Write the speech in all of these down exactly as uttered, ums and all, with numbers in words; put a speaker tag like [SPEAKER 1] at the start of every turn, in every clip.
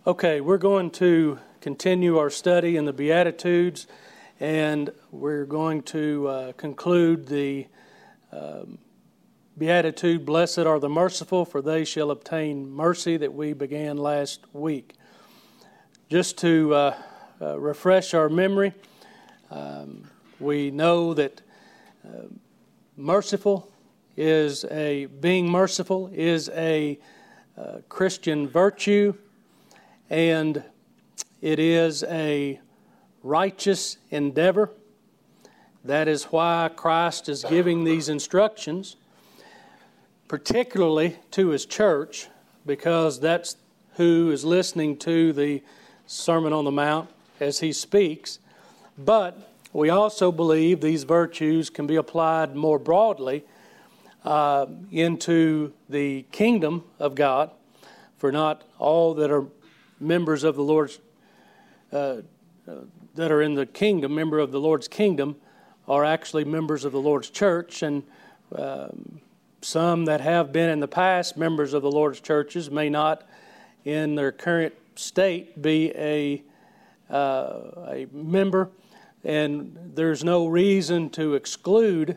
[SPEAKER 1] Okay, we're going to continue our study in the Beatitudes, and we're going to uh, conclude the um, Beatitude, Blessed are the merciful, for they shall obtain mercy, that we began last week. Just to uh, uh, refresh our memory, um, we know that uh, merciful is a, being merciful is a uh, Christian virtue, and it is a righteous endeavor. That is why Christ is giving these instructions, particularly to His church, because that's who is listening to the Sermon on the Mount as He speaks. But we also believe these virtues can be applied more broadly uh, into the kingdom of God, for not all that are members of the Lord's, uh, uh, that are in the kingdom, member of the Lord's kingdom, are actually members of the Lord's church, and um, some that have been in the past members of the Lord's churches may not, in their current state, be a uh, a member, and there's no reason to exclude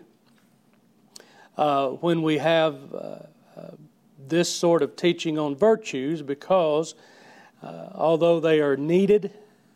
[SPEAKER 1] uh, when we have uh, uh, this sort of teaching on virtues, because uh, although they are needed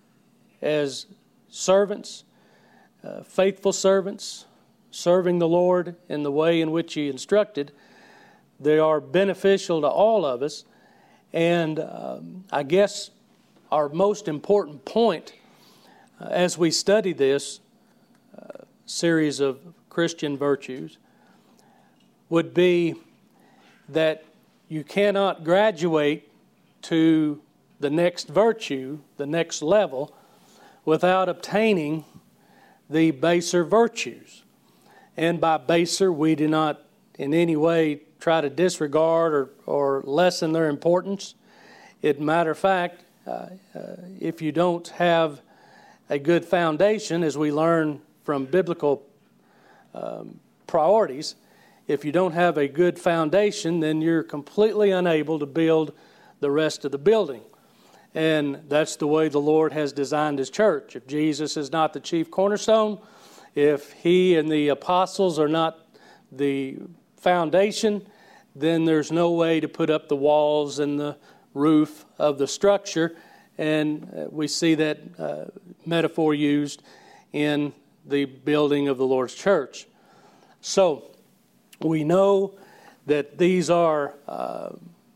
[SPEAKER 1] as servants, uh, faithful servants, serving the Lord in the way in which He instructed, they are beneficial to all of us. And um, I guess our most important point uh, as we study this uh, series of Christian virtues would be that you cannot graduate to the next virtue, the next level, without obtaining the baser virtues. And by baser, we do not in any way try to disregard or, or lessen their importance. As a matter of fact, uh, uh, if you don't have a good foundation, as we learn from biblical um, priorities, if you don't have a good foundation, then you're completely unable to build the rest of the building. And that's the way the Lord has designed His church. If Jesus is not the chief cornerstone, if He and the apostles are not the foundation, then there's no way to put up the walls and the roof of the structure. And uh, we see that uh, metaphor used in the building of the Lord's church. So we know that these are uh,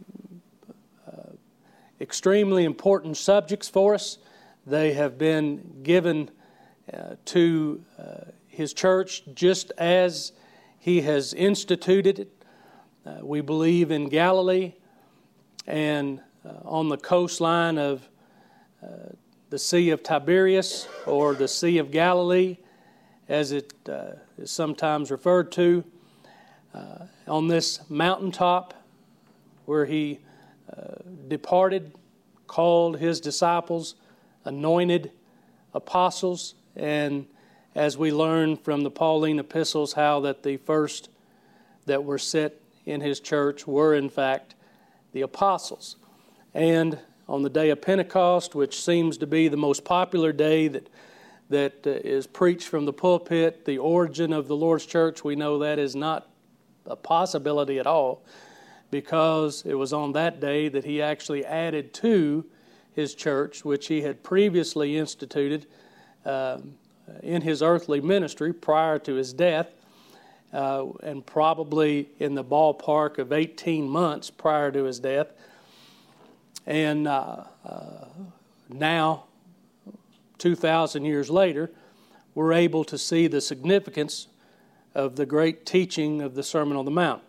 [SPEAKER 1] uh, extremely important subjects for us. They have been given uh, to uh, His church just as He has instituted it. Uh, we believe in Galilee and uh, on the coastline of uh, the Sea of Tiberias, or the Sea of Galilee, as it uh, is sometimes referred to, uh, on this mountaintop where He uh, departed, called His disciples, anointed apostles, and as we learn from the Pauline epistles, how that the first that were set in His church were in fact the apostles. And on the day of Pentecost, which seems to be the most popular day that that uh, is preached from the pulpit, the origin of the Lord's church, we know that is not a possibility at all, because it was on that day that He actually added to His church, which He had previously instituted um, in His earthly ministry prior to His death, uh, and probably in the ballpark of eighteen months prior to His death. And uh, uh, now, two thousand years later, we're able to see the significance of the great teaching of the Sermon on the Mount.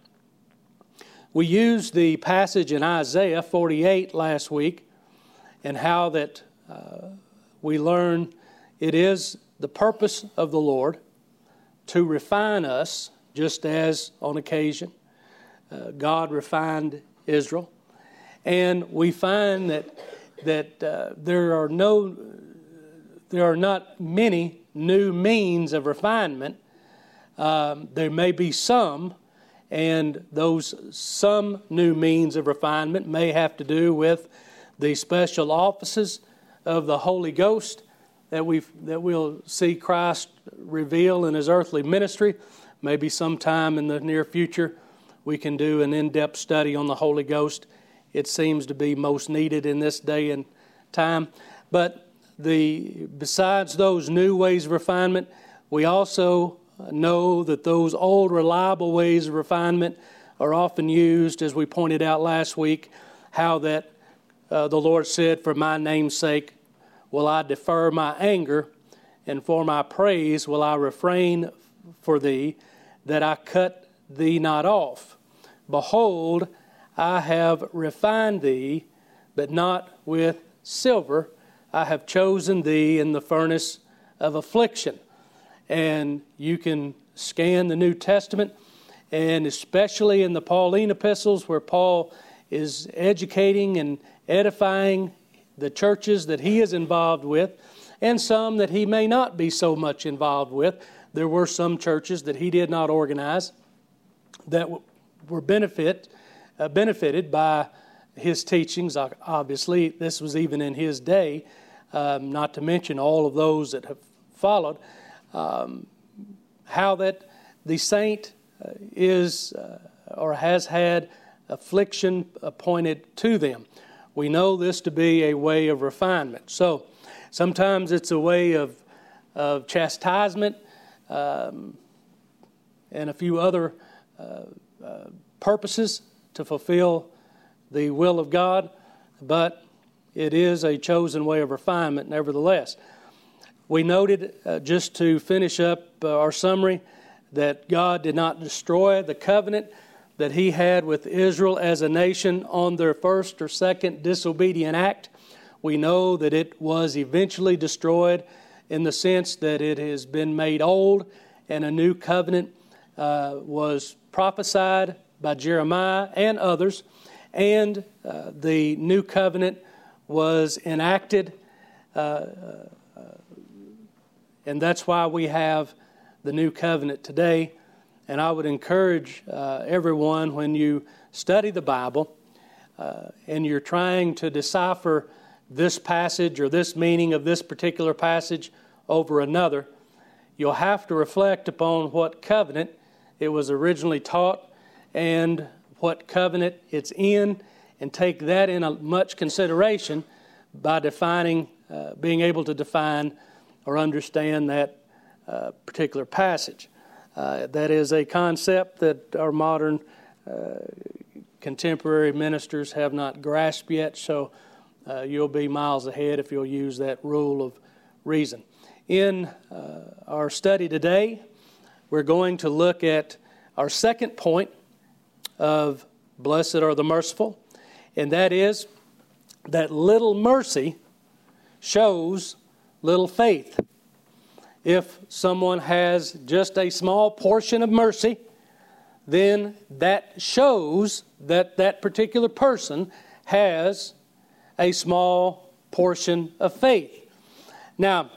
[SPEAKER 1] We used the passage in Isaiah forty-eight last week, and how that uh, we learn it is the purpose of the Lord to refine us, just as on occasion uh, God refined Israel. And we find that that uh, there are no, there are not many new means of refinement. Um, there may be some, and those some new means of refinement may have to do with the special offices of the Holy Ghost that we that we'll see Christ reveal in his earthly ministry. Maybe sometime in the near future we can do an in-depth study on the Holy Ghost. It seems to be most needed in this day and time. But the besides those new ways of refinement, we also know that those old reliable ways of refinement are often used, as we pointed out last week, how that uh, the Lord said, "For my name's sake will I defer my anger, and for my praise will I refrain for thee, that I cut thee not off. Behold, I have refined thee, but not with silver. I have chosen thee in the furnace of affliction." And you can scan the New Testament, and especially in the Pauline epistles, where Paul is educating and edifying the churches that he is involved with, and some that he may not be so much involved with. There were some churches that he did not organize that were benefit uh, benefited by his teachings. Obviously, this was even in his day, um, not to mention all of those that have followed. Um, how that the saint uh, is uh, or has had affliction appointed to them. We know this to be a way of refinement. So sometimes it's a way of, of chastisement um, and a few other uh, uh, purposes to fulfill the will of God, but it is a chosen way of refinement nevertheless. We noted, uh, just to finish up uh, our summary, that God did not destroy the covenant that he had with Israel as a nation on their first or second disobedient act. We know that it was eventually destroyed in the sense that it has been made old, and a new covenant uh, was prophesied by Jeremiah and others, and uh, the new covenant was enacted, uh, uh, and that's why we have the new covenant today. And I would encourage uh, everyone, when you study the Bible uh, and you're trying to decipher this passage or this meaning of this particular passage over another, you'll have to reflect upon what covenant it was originally taught and what covenant it's in, and take that in a much consideration by defining, uh, being able to define or understand that uh, particular passage. Uh, that is a concept that our modern uh, contemporary ministers have not grasped yet, so uh, you'll be miles ahead if you'll use that rule of reason. In uh, our study today, we're going to look at our second point of Blessed are the merciful, and that is that little mercy shows little faith. If someone has just a small portion of mercy, then that shows that that particular person has a small portion of faith. Now,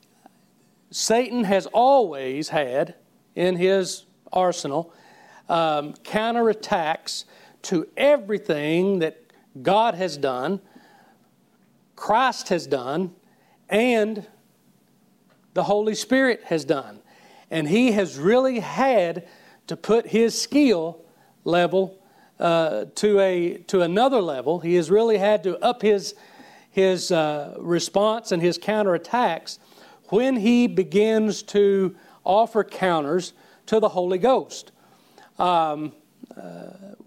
[SPEAKER 1] Satan has always had in his arsenal um, counterattacks to everything that God has done, Christ has done, and the Holy Spirit has done. And he has really had to put his skill level uh, to a to another level. He has really had to up his his uh, response and his counterattacks when he begins to offer counters to the Holy Ghost. Um, uh,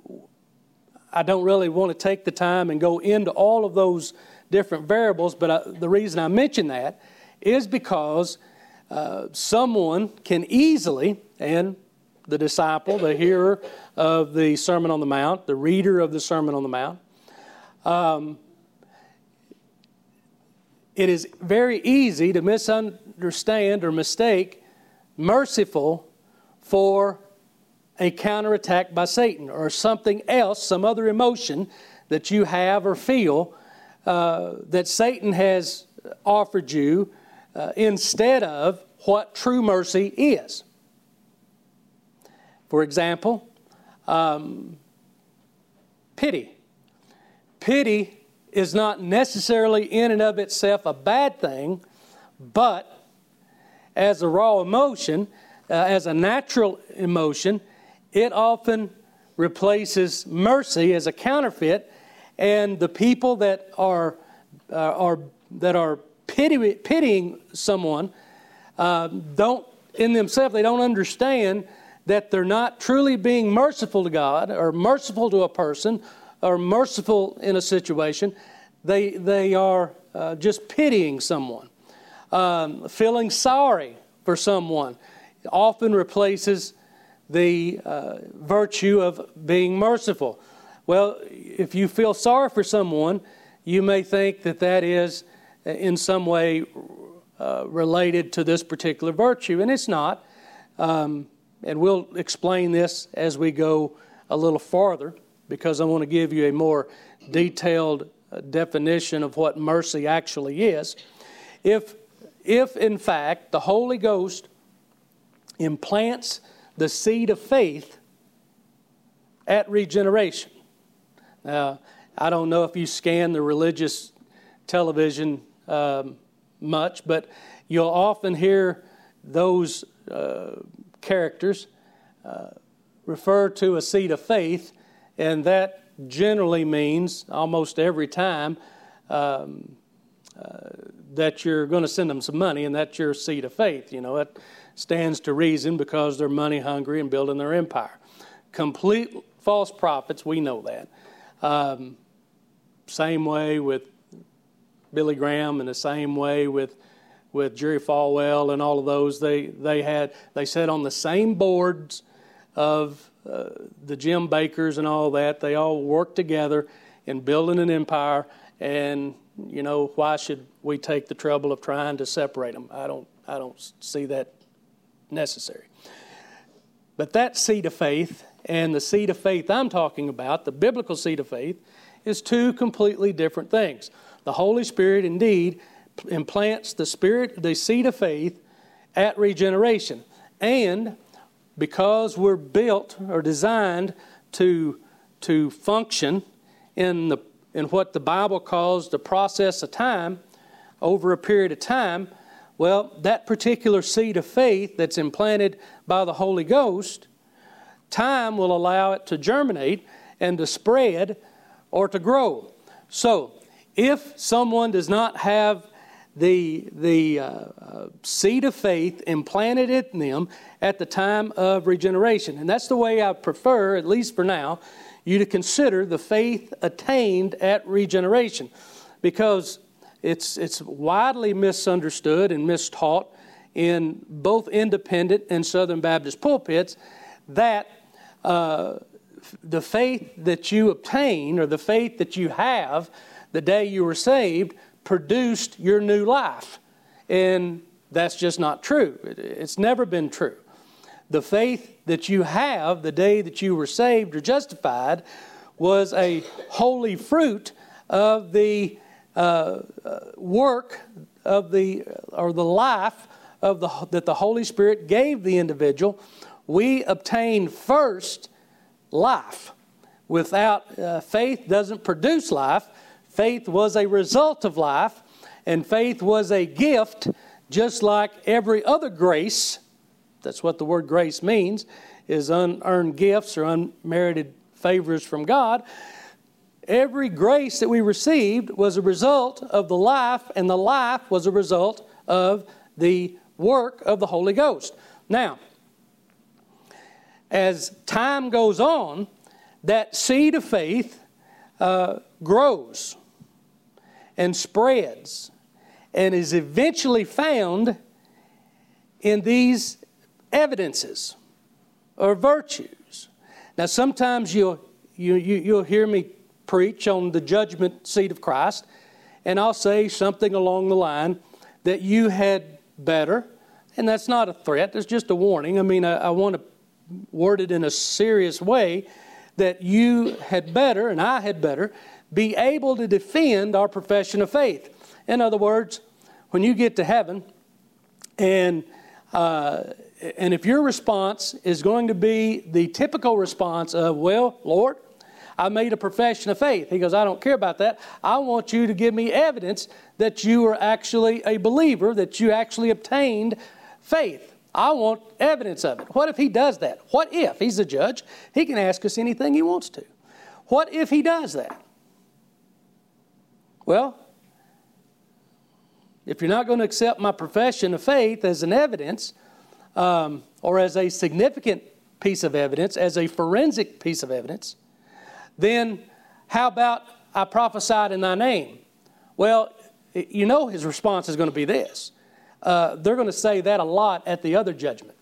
[SPEAKER 1] I don't really want to take the time and go into all of those different variables, but I, the reason I mention that is because uh, someone can easily, and the disciple, the hearer of the Sermon on the Mount, the reader of the Sermon on the Mount, um, it is very easy to misunderstand or mistake merciful for a counterattack by Satan or something else, some other emotion that you have or feel uh, that Satan has offered you uh, instead of what true mercy is. For example, um, pity. Pity is not necessarily in and of itself a bad thing, but as a raw emotion, uh, as a natural emotion, it often replaces mercy as a counterfeit, and the people that are uh, are that are pity, pitying someone uh, don't in themselves they don't understand that they're not truly being merciful to God or merciful to a person or merciful in a situation. They they are uh, just pitying someone. Um, feeling sorry for someone often replaces the uh, virtue of being merciful. Well, if you feel sorry for someone, you may think that that is in some way uh, related to this particular virtue, and it's not. Um, and we'll explain this as we go a little farther, because I want to give you a more detailed uh, definition of what mercy actually is. If, if in fact the Holy Ghost implants the seed of faith at regeneration. Now, I don't know if you scan the religious television um, much, but you'll often hear those uh, characters uh, refer to a seed of faith, and that generally means almost every time um, uh, that you're going to send them some money, and that's your seed of faith. You know, it stands to reason because they're money hungry and building their empire. Complete false prophets, we know that. Um, same way with Billy Graham, and the same way with with Jerry Falwell and all of those. They they had they sat on the same boards of uh, the Jim Bakkers and all that. They all worked together in building an empire. And you know, why should we take the trouble of trying to separate them? I don't I don't see that necessary. But that seed of faith and the seed of faith I'm talking about, the biblical seed of faith, is two completely different things. The Holy Spirit indeed implants the spirit, the seed of faith at regeneration. And because we're built or designed to, to function in the in what the Bible calls the process of time, over a period of time, well, that particular seed of faith that's implanted by the Holy Ghost, time will allow it to germinate and to spread or to grow. So, if someone does not have the, the uh, uh, seed of faith implanted in them at the time of regeneration, and that's the way I prefer, at least for now, you to consider the faith attained at regeneration, because it's it's widely misunderstood and mistaught in both independent and Southern Baptist pulpits that uh, the faith that you obtain, or the faith that you have the day you were saved, produced your new life. And that's just not true. It, it's never been true. The faith that you have the day that you were saved or justified was a holy fruit of the uh, work of the, or the life of the that the Holy Spirit gave the individual. We obtain first life. Without uh, faith doesn't produce life. Faith was a result of life, and faith was a gift, just like every other grace. That's what the word grace means, is unearned gifts or unmerited favors from God. Every grace that we received was a result of the life, and the life was a result of the work of the Holy Ghost. Now, as time goes on, that seed of faith uh, grows and spreads and is eventually found in these evidences or virtues. Now, sometimes you'll, you, you, you'll hear me preach on the judgment seat of Christ, and I'll say something along the line that you had better, and that's not a threat, it's just a warning. I mean, I, I want to word it in a serious way, that you had better, and I had better, be able to defend our profession of faith. In other words, when you get to heaven, and uh, and if your response is going to be the typical response of, well, Lord, I made a profession of faith. He goes, I don't care about that. I want you to give me evidence that you are actually a believer, that you actually obtained faith. I want evidence of it. What if he does that? What if? He's a judge. He can ask us anything he wants to. What if he does that? Well, if you're not going to accept my profession of faith as an evidence, um, or as a significant piece of evidence, as a forensic piece of evidence, then how about I prophesied in thy name? Well, you know his response is going to be this. Uh, they're going to say that a lot at the other judgment.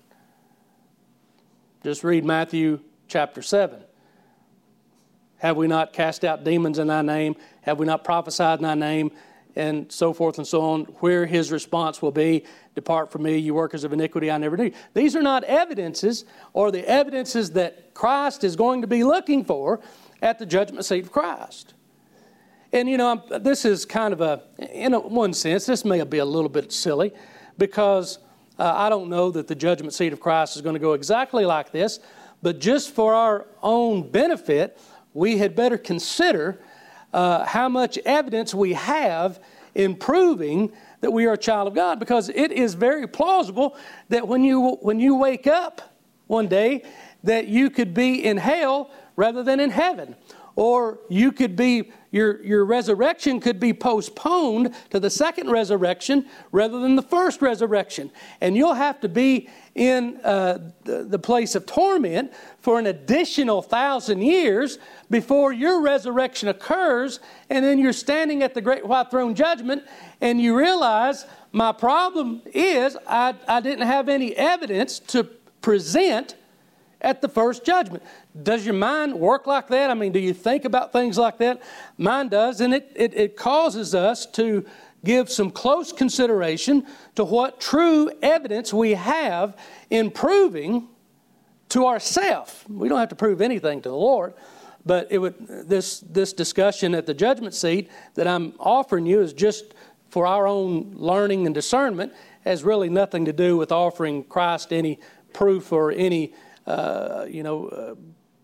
[SPEAKER 1] Just read Matthew chapter seven. Have we not cast out demons in thy name? Have we not prophesied in thy name? And so forth and so on, where his response will be, depart from me, you workers of iniquity, I never knew you. These are not evidences or the evidences that Christ is going to be looking for at the judgment seat of Christ. And, you know, this is kind of a, in a, one sense, this may be a little bit silly because uh, I don't know that the judgment seat of Christ is going to go exactly like this, but just for our own benefit, we had better consider uh, how much evidence we have in proving that we are a child of God, because it is very plausible that when you when you wake up one day that you could be in hell rather than in heaven. Or you could be, your, your resurrection could be postponed to the second resurrection rather than the first resurrection. And you'll have to be in uh, the, the place of torment for an additional thousand years before your resurrection occurs. And then you're standing at the great white throne judgment and you realize my problem is I, I didn't have any evidence to present at the first judgment. Does your mind work like that? I mean, do you think about things like that? Mine does, and it, it, it causes us to give some close consideration to what true evidence we have in proving to ourselves. We don't have to prove anything to the Lord, but it would this this discussion at the judgment seat that I'm offering you is just for our own learning and discernment, has really nothing to do with offering Christ any proof or any Uh, you know, uh,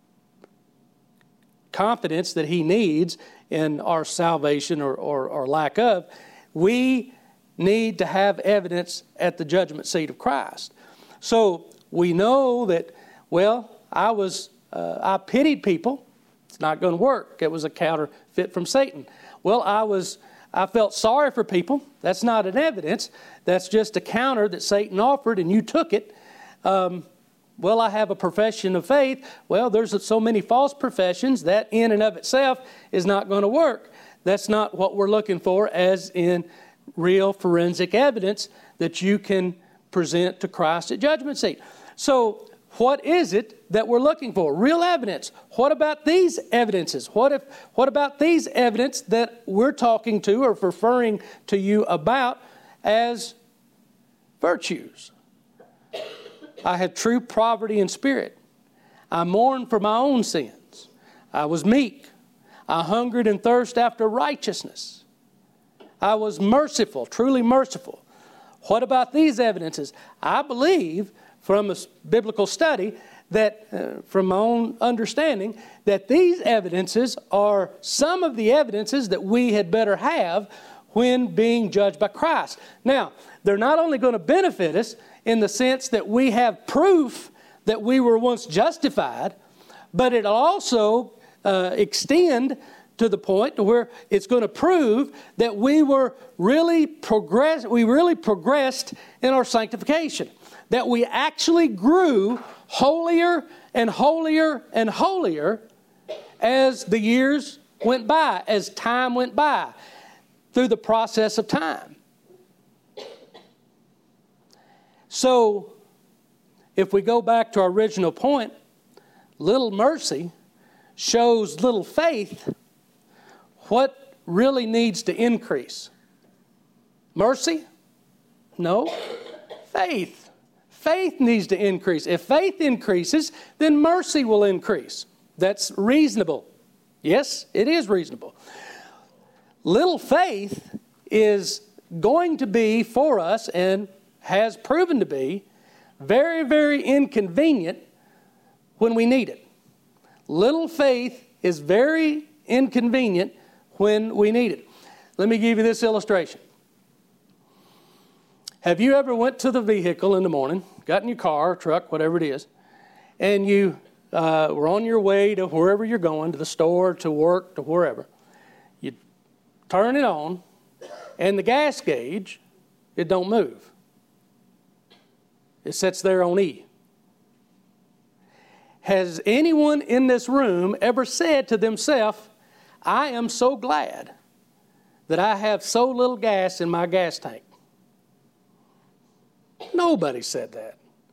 [SPEAKER 1] confidence that he needs in our salvation or, or, or lack of. We need to have evidence at the judgment seat of Christ. So we know that, well, I was, uh, I pitied people. It's not going to work. It was a counterfeit from Satan. Well, I was, I felt sorry for people. That's not an evidence. That's just a counter that Satan offered and you took it. Um, Well, I have a profession of faith. Well, there's so many false professions that in and of itself is not going to work. That's not what we're looking for as in real forensic evidence that you can present to Christ at judgment seat. So what is it that we're looking for? Real evidence. What about these evidences? What if? What about these evidence that we're talking to or referring to you about as virtues? I had true poverty in spirit. I mourned for my own sins. I was meek. I hungered and thirsted after righteousness. I was merciful, truly merciful. What about these evidences? I believe from a biblical study that, uh, from my own understanding, that these evidences are some of the evidences that we had better have when being judged by Christ. Now, they're not only going to benefit us in the sense that we have proof that we were once justified, but it'll also uh, extend to the point to where it's going to prove that we were really progress, we really progressed in our sanctification, that we actually grew holier and holier and holier as the years went by, as time went by, through the process of time. So, if we go back to our original point, little mercy shows little faith. What really needs to increase? Mercy? No. Faith. Faith needs to increase. If faith increases, then mercy will increase. That's reasonable. Yes, it is reasonable. Little faith is going to be for us, and has proven to be, very, very inconvenient when we need it. Little faith is very inconvenient when we need it. Let me give you this illustration. Have you ever went to the vehicle in the morning, got in your car, truck, whatever it is, and you uh, were on your way to wherever you're going, to the store, to work, to wherever. You turn it on, and the gas gauge, it don't move. It sits there on E. Has anyone in this room ever said to themselves, I am so glad that I have so little gas in my gas tank? Nobody said that.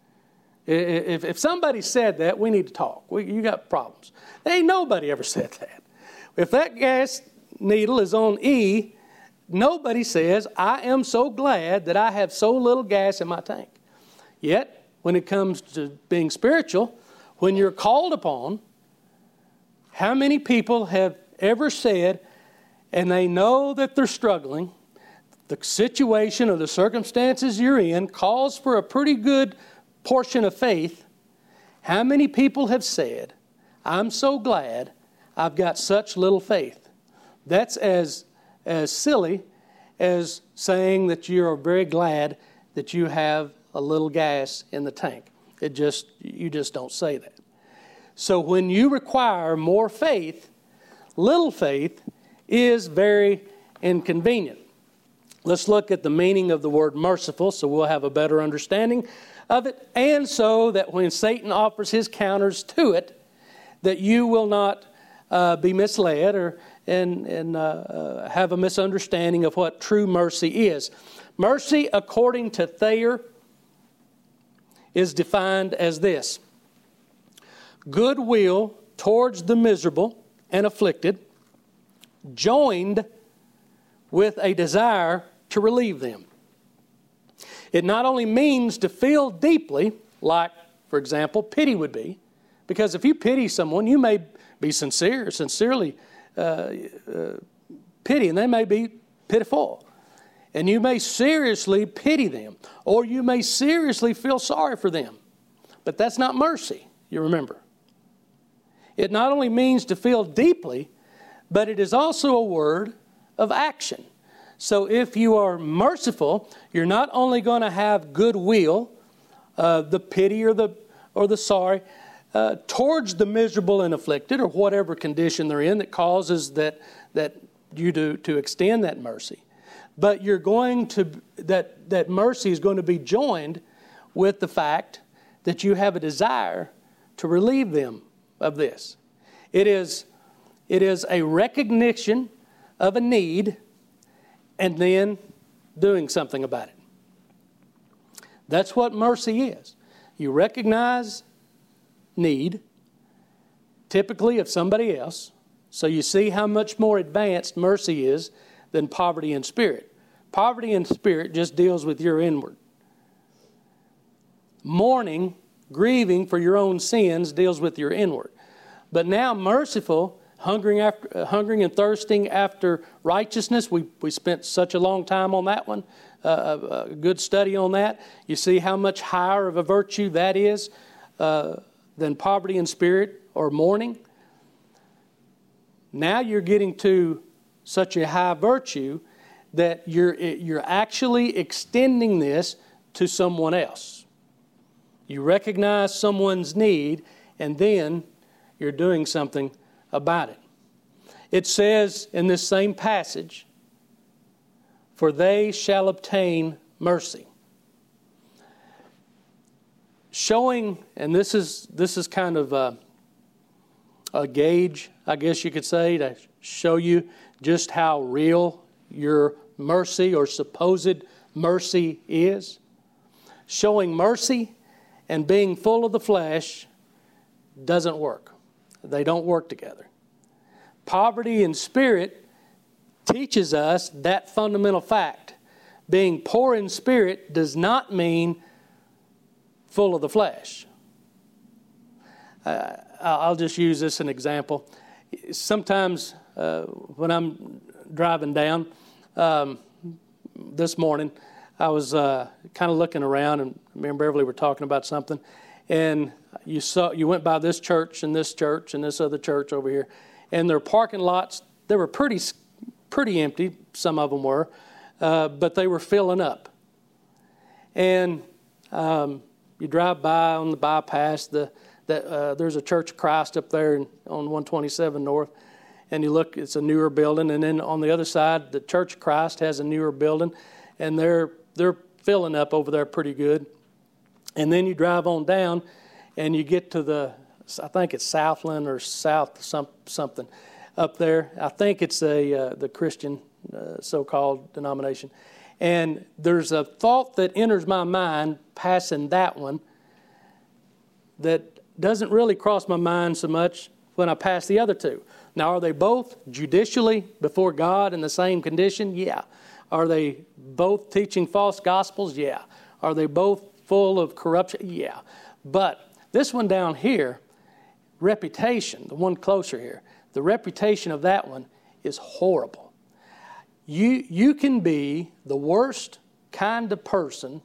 [SPEAKER 1] If, if somebody said that, we need to talk. We, you got problems. Ain't nobody ever said that. If that gas needle is on E, nobody says, I am so glad that I have so little gas in my tank. Yet, when it comes to being spiritual, when you're called upon, how many people have ever said, and they know that they're struggling, the situation or the circumstances you're in calls for a pretty good portion of faith. How many people have said, I'm so glad I've got such little faith? That's as, as silly as saying that you're very glad that you have a little gas in the tank. It just, you just don't say that. So when you require more faith, little faith is very inconvenient. Let's look at the meaning of the word merciful so we'll have a better understanding of it, and so that when Satan offers his counters to it, that you will not uh, be misled or and, and uh, uh, have a misunderstanding of what true mercy is. Mercy, according to Thayer, is defined as this: goodwill towards the miserable and afflicted, joined with a desire to relieve them. It not only means to feel deeply, like, for example, pity would be, because if you pity someone, you may be sincere, sincerely uh, uh, pity, and they may be pitiful. And you may seriously pity them, or you may seriously feel sorry for them. But that's not mercy, you remember. It not only means to feel deeply, but it is also a word of action. So if you are merciful, you're not only going to have goodwill, uh, the pity or the or the sorry, uh, towards the miserable and afflicted, or whatever condition they're in that causes that that you do to extend that mercy, but you're going to that that mercy is going to be joined with the fact that you have a desire to relieve them of this. It is it is a recognition of a need, and then doing something about it. That's what mercy is. You recognize need, typically of somebody else, so you see how much more advanced mercy is than poverty in spirit. Poverty in spirit just deals with your inward. Mourning, grieving for your own sins deals with your inward. But now merciful, Hungering after, uh, hungering and thirsting after righteousness. We we spent such a long time on that one. Uh, a, a good study on that. You see how much higher of a virtue that is uh, than poverty in spirit or mourning. Now you're getting to such a high virtue that you're you're actually extending this to someone else. You recognize someone's need, and then you're doing something about it. It says in this same passage, for they shall obtain mercy. Showing, and this is this is kind of a, a gauge, I guess you could say, to show you just how real your mercy or supposed mercy is. Showing mercy and being full of the flesh doesn't work. They don't work together. Poverty in spirit teaches us that fundamental fact. Being poor in spirit does not mean full of the flesh. Uh, I'll just use this as an example. Sometimes uh, when I'm driving down, um, this morning, I was uh, kind of looking around, and me and Beverly were talking about something, and you saw you went by this church and this church and this other church over here, and their parking lots, they were pretty, pretty empty, some of them were, uh, but they were filling up. And um, you drive by on the bypass, the, the, uh, there's a Church of Christ up there in, on one twenty-seven North, and you look, it's a newer building, and then on the other side, the Church of Christ has a newer building, and they're they're filling up over there pretty good. And then you drive on down, and you get to the, I think it's Southland or South some, something up there. I think it's a uh, the Christian uh, so-called denomination. And there's a thought that enters my mind passing that one that doesn't really cross my mind so much when I pass the other two. Now, are they both judicially before God in the same condition? Yeah. Are they both teaching false gospels? Yeah. Are they both full of corruption? Yeah. But this one down here, reputation, the one closer here, the reputation of that one is horrible. You, you can be the worst kind of person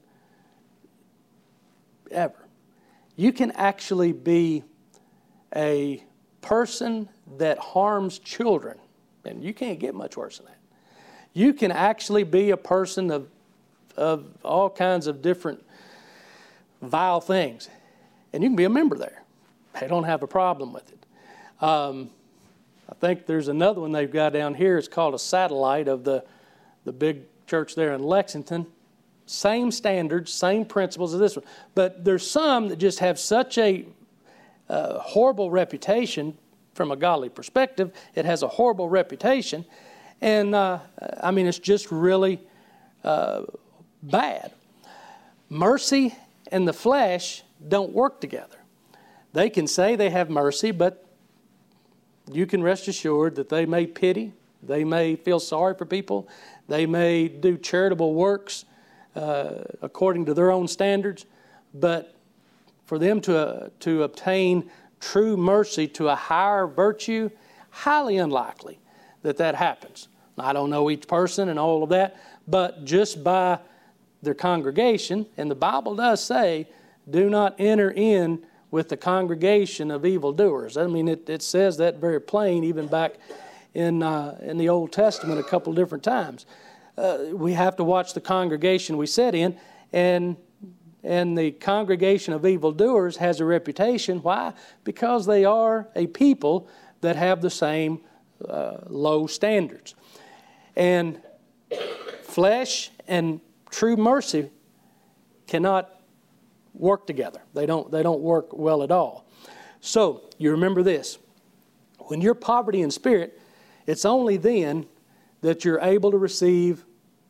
[SPEAKER 1] ever. You can actually be a person that harms children, and you can't get much worse than that. You can actually be a person of, of all kinds of different vile things, and you can be a member there. They don't have a problem with it. Um, I think there's another one they've got down here. It's called a satellite of the, the big church there in Lexington. Same standards, same principles as this one. But there's some that just have such a uh, horrible reputation from a godly perspective. It has a horrible reputation. And, uh, I mean, it's just really uh, bad. Mercy and the flesh don't work together. They can say they have mercy, but you can rest assured that they may pity, they may feel sorry for people, they may do charitable works uh, according to their own standards, but for them to, uh, to obtain true mercy to a higher virtue, highly unlikely that that happens. I don't know each person and all of that, but just by their congregation, and the Bible does say, do not enter in with the congregation of evildoers. I mean, it, it says that very plain, even back in uh, in the Old Testament a couple different times. Uh, we have to watch the congregation we sit in, and and the congregation of evildoers has a reputation. Why? Because they are a people that have the same uh, low standards. And flesh and true mercy cannot work together. They don't, they don't work well at all. So, you remember this. When you're poverty in spirit, it's only then that you're able to receive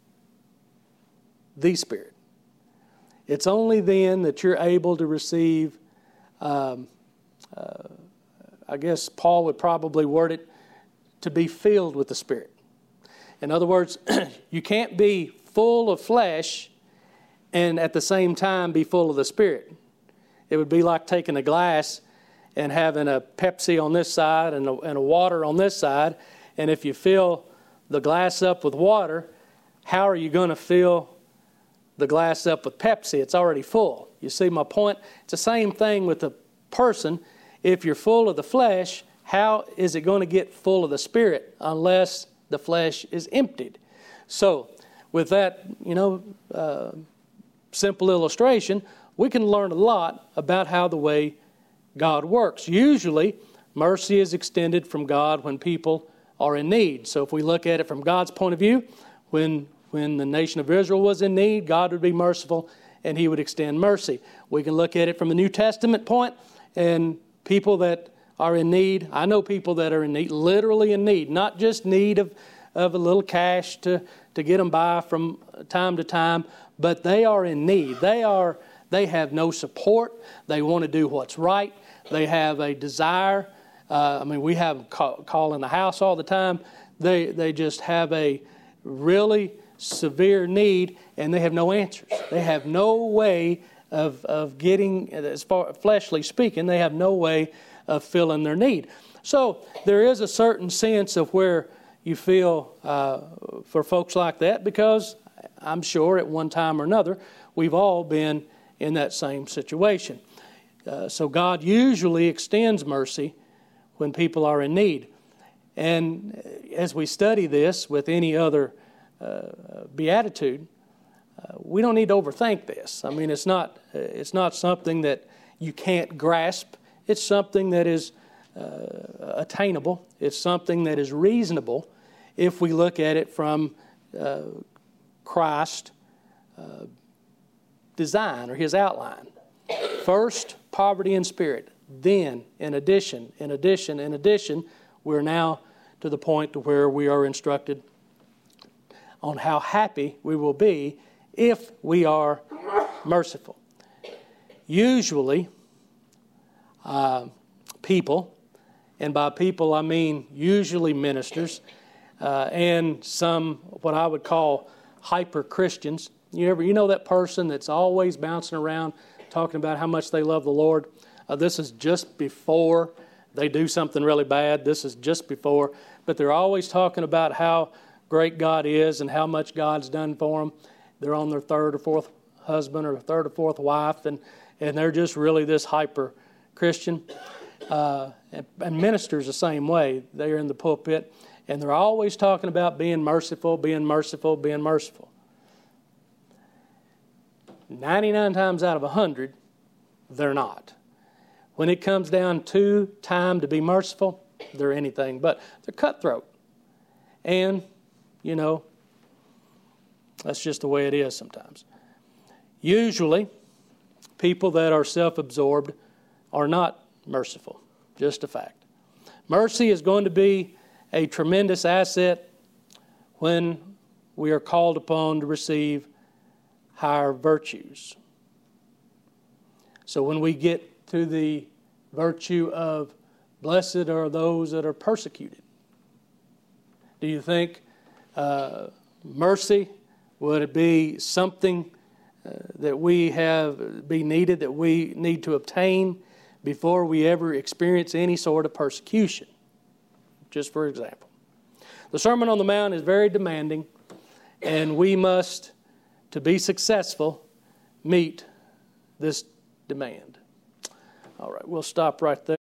[SPEAKER 1] the Spirit. It's only then that you're able to receive, um, uh, I guess Paul would probably word it, to be filled with the Spirit. In other words, you can't be full of flesh and at the same time be full of the Spirit. It would be like taking a glass and having a Pepsi on this side and a, and a water on this side. And if you fill the glass up with water, how are you going to fill the glass up with Pepsi? It's already full. You see my point? It's the same thing with the person. If you're full of the flesh, how is it going to get full of the Spirit unless the flesh is emptied? So, with that, you know, uh, simple illustration, we can learn a lot about how the way God works. Usually, mercy is extended from God when people are in need. So if we look at it from God's point of view, when, when the nation of Israel was in need, God would be merciful and He would extend mercy. We can look at it from the New Testament point, and people that are in need, I know people that are in need, literally in need, not just need of, of a little cash to, to get them by from time to time, but they are in need. They are, they have no support. They want to do what's right. They have a desire. Uh, I mean, we have them call, call in the house all the time. They, they just have a really severe need, and they have no answers. They have no way of, of getting, as far fleshly speaking, they have no way of filling their need. So there is a certain sense of where you feel uh, for folks like that, because I'm sure at one time or another we've all been in that same situation. Uh, so God usually extends mercy when people are in need. And as we study this with any other uh, beatitude, uh, we don't need to overthink this. I mean, it's not, it's not something that you can't grasp. It's something that is uh, attainable. It's something that is reasonable if we look at it from uh, Christ's uh, design or His outline. First, poverty in spirit. Then, in addition, in addition, in addition, we're now to the point to where we are instructed on how happy we will be if we are merciful. Usually, uh, people, and by people I mean usually ministers, uh, and some what I would call hyper-Christians. You ever, you know that person that's always bouncing around talking about how much they love the Lord? Uh, this is just before they do something really bad. This is just before. But they're always talking about how great God is and how much God's done for them. They're on their third or fourth husband or third or fourth wife, and, and they're just really this hyper-Christian. Uh, and, and ministers the same way. They're in the pulpit, and they're always talking about being merciful, being merciful, being merciful. ninety-nine times out of one hundred, they're not. When it comes down to time to be merciful, they're anything but. They're cutthroat. And, you know, that's just the way it is sometimes. Usually, people that are self-absorbed are not merciful. Just a fact. Mercy is going to be a tremendous asset when we are called upon to receive higher virtues. So when we get to the virtue of blessed are those that are persecuted, do you think uh, mercy would it be something uh, that we have be needed, that we need to obtain before we ever experience any sort of persecution? Just for example. The Sermon on the Mount is very demanding, and we must, to be successful, meet this demand. All right, we'll stop right there.